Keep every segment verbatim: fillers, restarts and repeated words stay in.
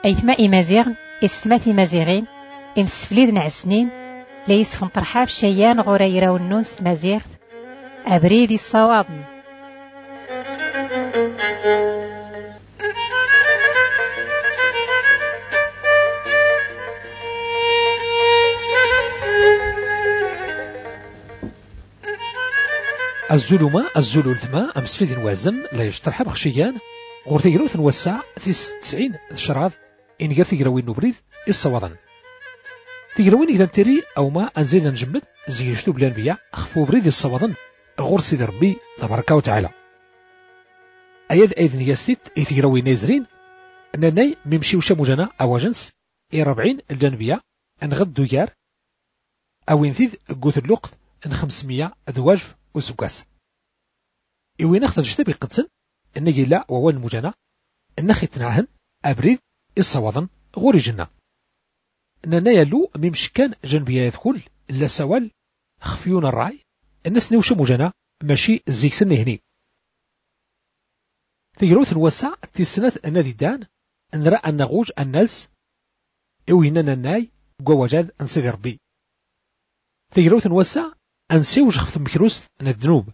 أيثما إمازيغن إستماتي مازيغين إمسفليد نعسنين ليس فنطرحاب شيان غريرا والنونس مازيغ أبريد الصواب. الزلمة الزلول ثما أمسفيد وازن لا يشترح بخشيان غور تيجرو ثنوسع تيس تسعين شراض إن قال تيجروين نبريد الصوادن تيجروين إذا تري أو ما أنزل نجمد زيجتو بالأنبياء خفو بريد الصوادن غور سيد ربي تبارك وتعالى أيد أيضا يستيت تيجروين نازرين أنني ممشي وشا مجانا أو جنس إي ربعين الجنبياء أن غد دويار أو ينثيذ قوت اللقط أن خمسمية أدواجف وسكاس إوين أخذ جتبي قدسن النجي لا ووال المجانا النخي تنعهن أبريد الصوادن غوري جنة أننا يلو ممش كان جنبيا يدخل إلا سوال خفيون الرعي الناس نوش مجانا ماشي الزيكسن هني تيروث نوسع تيسنة النادي دان أن رأى النغوج النالس إويننا الناي قوجاد أنسيد ربي تيروث نوسع أنسيوج خفت مكروس الذنوب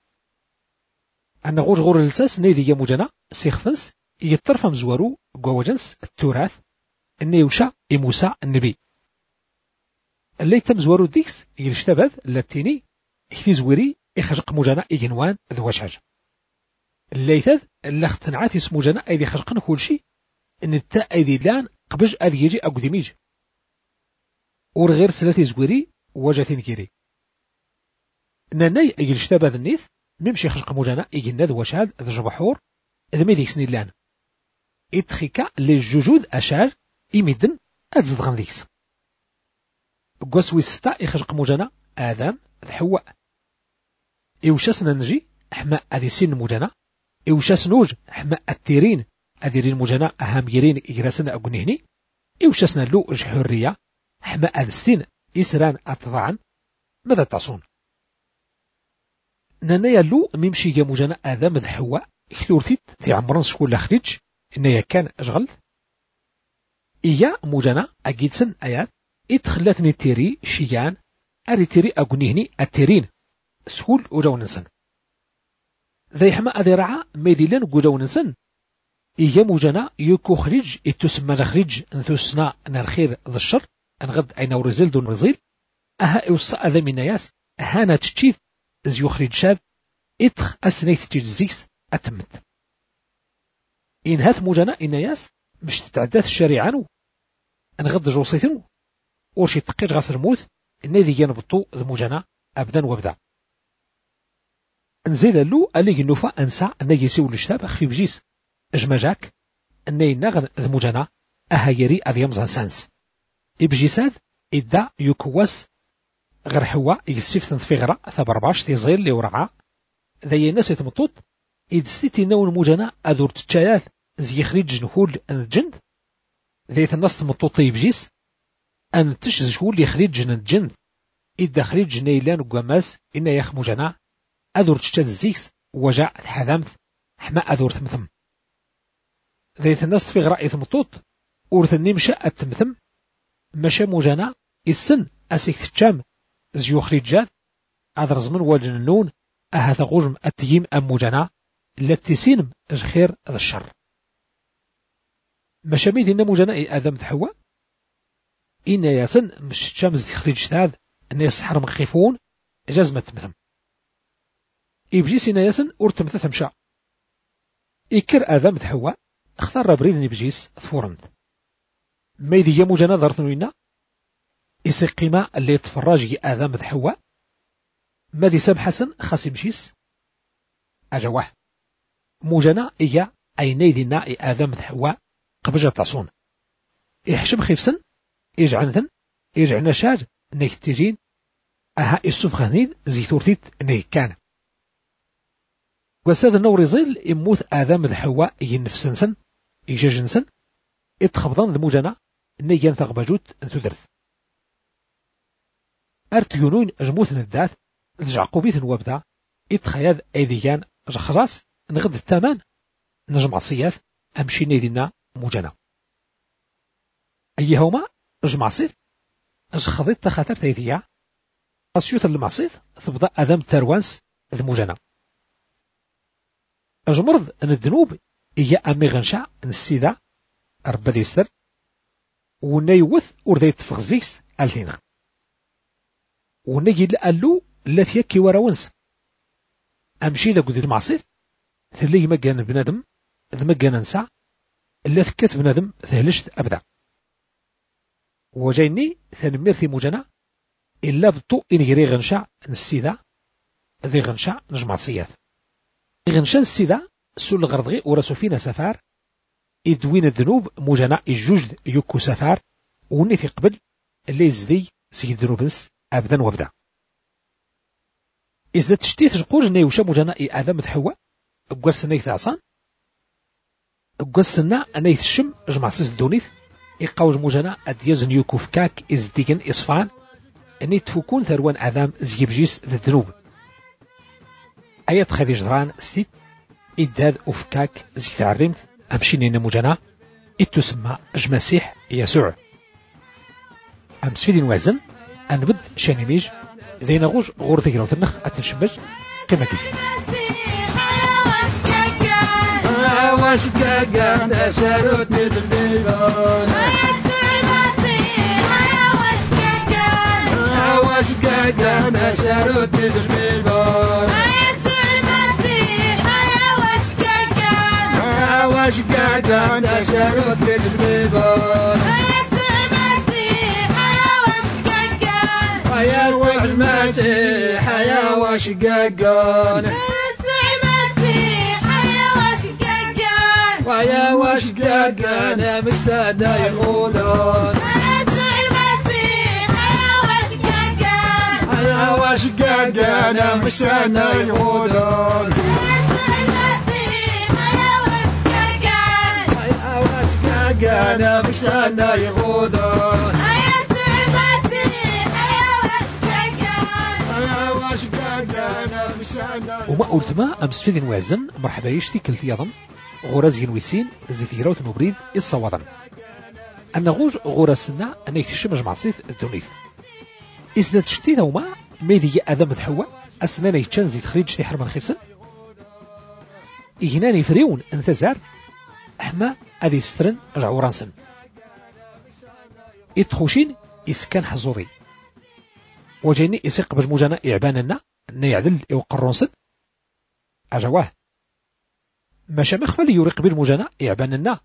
أن غوج غور الساس نيدي مجانا سيخفنس يطرف مزوارو قواجنس التراث أني يوشع إموسى النبي اللي تم زوارو ديكس يلشتبذ لاتيني احتي زويري إخشق مجانا إجنوان ذواشاج اللي يثذ اللي اختنعات اسم مجانا أيدي خشقن كل شيء أن التا أيدي لان قبج أذي يجي أقدميج ورغير سلاتي زويري وجاتين كيري ناناي يلشتبذ النيث ممشي خشق مجانا إجنا ذواشاج ذو جبحور إذا ما ديك سنين لان إدخيكا للججود أشار إمدن أتزدغن ديكس قوسوي ستا إخشق مجانا آدم ذحواء إوشاسنا نجي حما أذي سين مجانا إوشاس نوج حما التيرين أذيرين مجانا أهم يرين إجراسنا أقنهني إوشاسنا لو جحورية حما أذستين إسران أتضعن ماذا تصون نانيا لو ممشي يا مجانا آدم ذحواء إخلورتيت في عمران سكول لخريج إنها كان أشغل إيا مجانا أجيدسن آيات إتخلتني تيري شيان أري تيري أقنهني التيرين سكول وجوننسن ذي حما أذي رعا ميديلان وجوننسن إيا مجانا يكو خريج إتسمى لخريج انثوسنا نالخير ذا الشر أنغد أين ورزيل دون رزيل أها إوصا أذا من نياس أهانا تشتيث زيو خريج شاذ إتخ أسنيث تجزيكس أتمت إن هات مجانا إنياس مش تتعداث الشريعانو أنغد جوصيثنو ورشي تقيج غاس الموت النادي ينبطو المجانا أبدا وابدا نزيد اللو أليق النوفا أنسى أنه يسيو الاشتاب أخفي بجيس أجمجاك أنه ينغن المجانا أها يري أذيام زانسانس إبجيساد إدى يكواس غير حوا يسيفتن في غراء ثبرباش تيزير لي ورعا ذي الناس يتمطوط إدستيتي نون المجانا أدور تتشاياث زي خريج نهول الجند ذي الناس تمطوطي بجيس أن تشزهول لي خريج الجند إدى خريج نيلان وقماس إنا يخ مجانا أدور تشتاد الزيكس وجاء حذامث حما أدور تمثم ذي الناس في غراء يتمطوط ورثني مشاء التمثم مشا مجانا السن أسيك تشام زيو خريجات أدرز من وجن النون أهذا غجم التيم أم مجانا التي سينم الخير ذا الشر مشاميد إن مجانا آدم تحوى إن ياسن مش شمس خريج ثاد أن يسحر مخيفون جزمة مثم إبجيس إن ياسن أرتم تثمشا إكر آدم تحوى اختار بريدني بجيس ثفورند ميدي يا مجانا ذرثنوينا إسي قيمة اللي تفراجي آدم تحوى ماذي سام حسن خاسي بجيس أجواه مجانا إيا أيني دينا آدم تحوى قبجة تصون إحشم خيفسن إجعنثن إجعنا شاج نيك تجين أها إسوف خنيد زي ثورتيت نيك كان وساد النور زيل إموت آدم الحواء ينفسنسن إجاجنسن إتخبضان المجانا نيجان ثغبجوت انتدرث أرتيونون أجموث الذات الجعقوبيث وابدا إتخياذ أيديان جخراس نغد الثمان نجمع صياث أمشي نيدنا مجانا أيهما جمعصيث أج خضيت تخاثر تيثيا أسيوت المعصيث تبدأ أذم تروانس ذموجنا أجمرض أن الذنوب إيا أمي غنشع نسيدا ربا ديستر ونيوث ورذي تفغزيس ألتينا ونجي لألو التي يكي وراونس أمشي لقد المعصيث ثلي مجانا بنادم ذ مجانا نسع اللي ثكت بنادم ثهلشت أبدا وجايني ثنمير في مجانا إلا بطو إنجري غنشع نسيدا ذي غنشع نجمعصيات غنشا نسيدا سول غرضغي ورسو فينا سفار إدوين الذنوب مجانا الجوجد يكو سفار وني في قبل اللي يزدي سيد ذنوبنس أبدا وابدا إذا تشتيت جقوج نيوشا مجانا إي آدم تحوى أقوسنا يثعصان أقوسنا أنا يثشم جمع سيس الدونيث إقاوج مجانا أديزن يوكو فكاك إزديقن إصفان أني تفوكون ثروان آدم زيبجيس ذا الذنوب آيات خذي جدران ستيت إداد أفكاك زي تعرمت أمشي نينا مجانا إتسمى جمسيح يسوع أمس في دين وازن أنبد شانيميج ذي نغوج غور ذكرا وتنخ أتنشبج كما كيف واش كاكا نساروت ندبيبون يسوع المسيح واش كاكا واش كاكا نساروت ندبيبون يسوع المسيح واش كاكا واش كاكا نساروت ندبيبون يسوع المسيح واش كاكا يسوع المسيح واش كاكا ويا واش كاكا مكسادا يقولون يسوع المسيح يا واش كاكا يا واش كاكا مكسادا يقولون يسوع المسيح يا واش كاكا يا واش كاكا مكسادا يقولون يسوع المسيح يا واش كاكا يا واش كاكا مكسادا. وما قلت ما أمس في دين وازن مرحبا يشتي كل ثياضا غراز ينويسين زيثيروت نبريد الصوادن أن غوج غراسنا أن يكتشف مجمع صيث الدونيث إذا تشتي ذوما ميدي أذم تحوى أسنان يتشان زيت خريج تي حرمان خيفسن إهنان يفريون انتزار أحما أذي سترن رعورانسن إتخوشين إسكان حزوري وجيني إسيق بجموجانا إعباننا أن يعدل يوقرونسن أجواه ماشا مخفل يورق بالمجانا إعباننا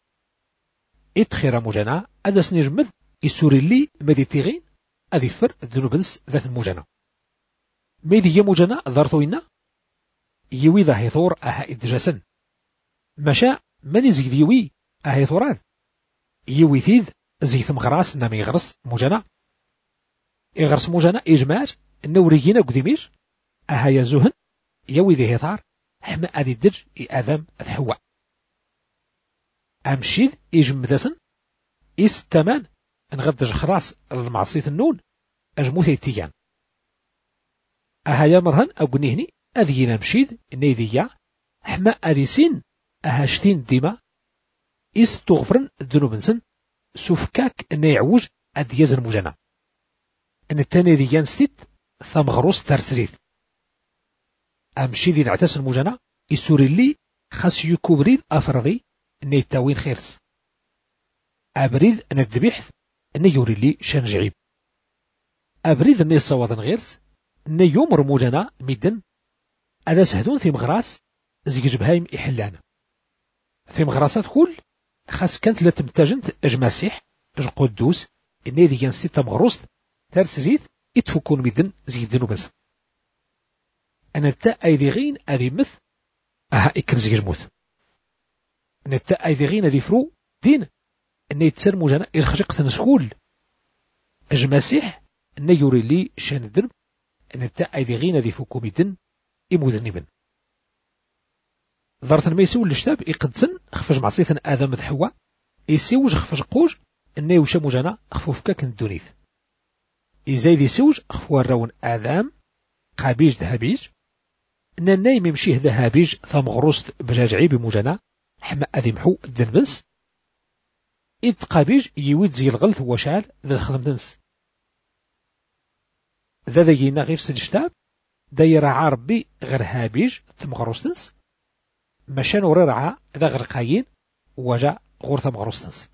إتخير مجانا أدس نجمد يسوري لي مديتيغين أذي فر الذنوبنس ذات المجانا ميدي يمجانا ذارثوينا يوي ذا هيثور أها إدجاسن ماشا من زيد يوي أها ثوراذ يوي ثيذ زيث مغراس نامي غرس مجانا إغرس مجانا إجماج نوريجينا قديميش أها يزوهن يوي ذي هيثار حما أدي الدج إآذام أذحوى أمشيد إجمدسن إستمان نغدج خراس المعصيث النون أجموثي تيان أها يمرهن أقنيهني أذينا مشيد نيذيا حما أدي سين أهاشتين ديما إستغفرن الذنوبنسن سوفكاك نيعوج أدياز المجانا أن التاني ديان ستيت ثمغروس ترسريث أمشي ذي نعتاس المجانا يسوري لي خاس يكوبريد أفرضي نيتاوين خيرس أبريد أن الذبيحث أن يوري لي شنجعيب أبريد أن يصوضن غيرس أن يومر مجانا ميدن أذا سهدون في مغراس زيج بهايم إحلانا في مغراسات كل خاس كانت لتمتاجنت أجماسيح أج قدوس إني ذي ينسيت مغروس ترسريث يتفكون ميدن زيدن وبس أنا التا أيديغين أذي مث أها إكرزي جموث أنا التا أيديغين أذي فرو دين أن يتسر مجانا إرخجق نسكول أجماسيح أن يوري لي شان الدرب أن التا أيديغين أذي فكو ميدن إموذنبن ضرثن ما يسوي الشتاب يقدسن خفج معصيثن آدم ذحوا يسوج خفج قوج أن يوشا مجانا خفوفكا كندونيث إزايد يسوج خفوا الرون آدم قابيج ذهبيج أن النايم يمشيه ذهبيج ثم غروست بجاجعي بمجانا حما أذي محو الدنبس إذ قابيج يويد زي الغلط وشال ذا الخدم تنس ذا ذا ينا غير سجشتاب دا يرعى ربي غير هابيج ثم غروستنس مشان وررعى ذا غير قاين وجا غور ثم غروستنس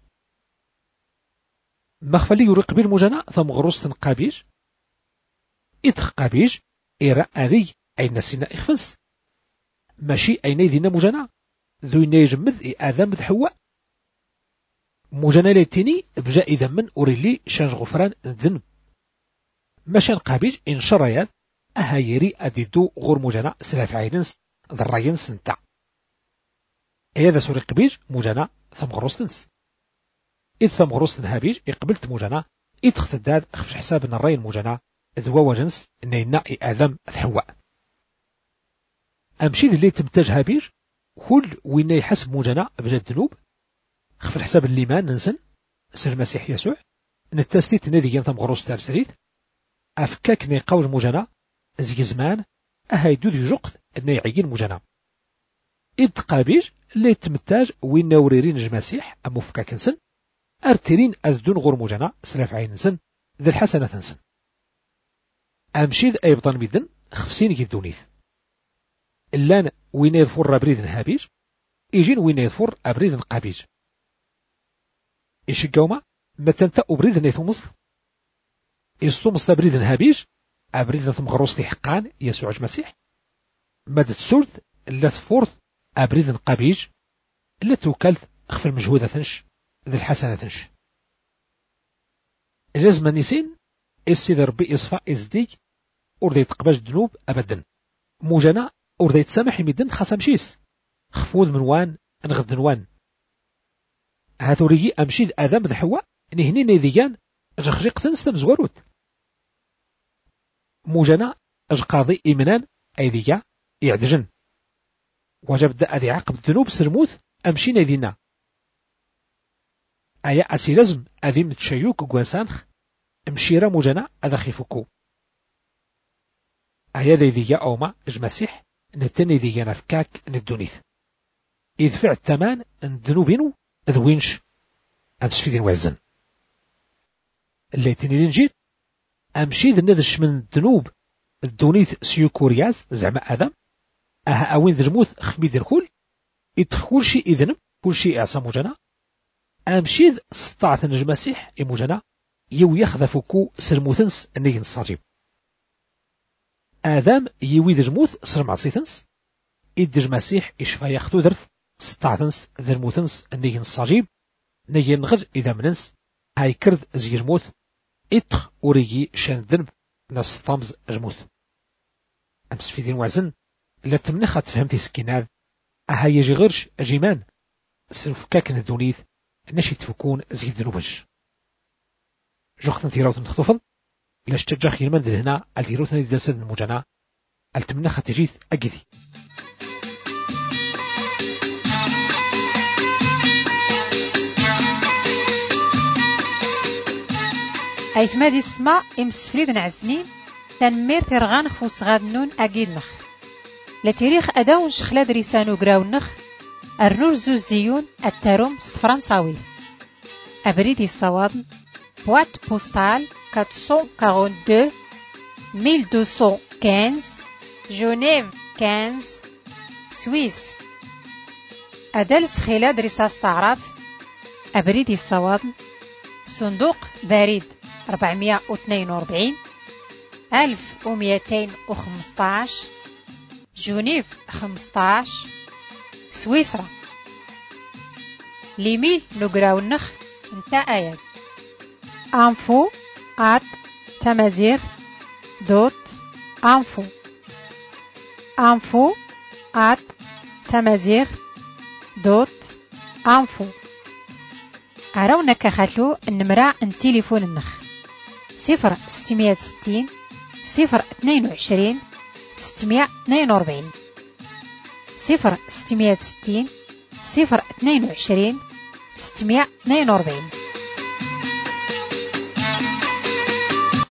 مخفلي يوري قبيل مجانا ثم غروستن قابيج إذ قابيج إيرا أذي أين نسينا إخفنس ماشي أين يدينا مجانا ذو ينجمذ إي آذام ذ حواء مجانا ليتيني بجا إذا من أوريلي شانج غفران الذنب مشان قابيج إن شريات أهايري أديدو غور مجانا سلاف عينس ذراين سنتع هذا سوري قبيج مجانا ثم غروستنس إذ ثم غروستن هابيج إقبلت مجانا إذ تختداد أخفش حساب الرين مجانا ذو وجنس إن ينعي آذام الحواء أمشي اللي تمتاج هابيج كل وين يحسب مجانا بجد الذنوب خف الحساب الليمان ننسن سر المسيح يسوع نتستيت نادي ثم غروس تار سريت أفكاك نيقاوج مجانا زي زمان أهايدو دي جقد أن يعين مجانا إذ قابيج اللي تمتاج وين نوريرين المسيح أمو فكاك نسن أرترين أزدون غور مجانا سلاف عين نسن ذي الحسنة تنسن أمشيد أيبطان بيدن خفسين يدونيث اللان وين يظفر أبريد هابيج يجين وين يظفر أبريد قابيج إيش الجومة مثلا أبريد نيثو مصر يستو مصر أبريد هابيج أبريد ثم غروستي حقان يسوع المسيح مادة سورد اللي تفورث أبريد قابيج اللي توكلت أخف المجهودة ثنش ذي الحسنة ثنش جزم نيسين السيد ربي إصفاء إزديك أرضي تقباج الذنوب أبدا موجانا أرضي تسامح يمدن خاصة مشيس خفوذ من وان نغد وان هاثوريجي أمشيد آدم ذا حواء نهني نيذيان أجخجيق ثنستم زواروت موجانا أجقاضي إيمنان أيذيا يعدجن وجب دا أذي عقب الذنوب سرموث أمشي نيذينا أيا أسي لازم أذي متشيوك قوانسانخ مشيرا موجانا أذا خيفوكو أيا ذي أوما المسيح نتني ذي نفكاك ندونيث يدفع الثمان الذنوبينو ذوينش أمس في ذي وعزن اللي تني لنجيل أمشي ذي ندش من الذنوب الدونيث سيوكورياز زعما آدم أها أوين ذرموث خميد الخول يدخل شيء إذن كل شيء إعصى موجانا أمشي ذي سطاعة المسيح إموجانا يو يخذفكو سرموثنس النيجن الصاجب آدم يويد جموث سر معصيتنس إد المسيح إشفا ياخدو درث سطاعتنس ذرموثنس النيجن الصاجب نيجن غر إذا مننس هاي كرد زي جموث إتخ أوريجي شان ذنب ناس طامز جموث أمس في ذين وزن لا تمنخت فهمتي سكيناد أها يجي غرش أجيمان سنفكاك ندونيث نشي تفكون زي ذنوبج جوختن تيراوت نخطفن لاش تجاخي المنزل هنا التيروتن يدسن المجانا التمنخ تجيث أجذي أيتمادي السماء إمسفليد نعزنين تنمير ترغان خوص غاد نون أجيد نخ لتاريخ أداون شخلاد ريسانو قراو نخ النور زوزيون التاروم ست فرنساوي أبريدي الصواب boîte postale quatre cent quarante-deux mille deux cent quinze Genève quinze سويس أدل سخيلاد رصاص تعرف أبريد الصواب صندوق بريد أربعمائة واثنين وأربعين ألف ومئتين وخمسة عشر جنيف خمسة عشر سويسرا ليميل نقراو النخ انت آيات info at tamazir dot info info at tamazir dot info أراونك خلو النمرة التليفون النخ صفر ستمائة وستين صفر اثنين وعشرين ستمائة واثنين وأربعين صفر ستمائة وستين صفر اثنين وعشرين ستمائة واثنين وأربعين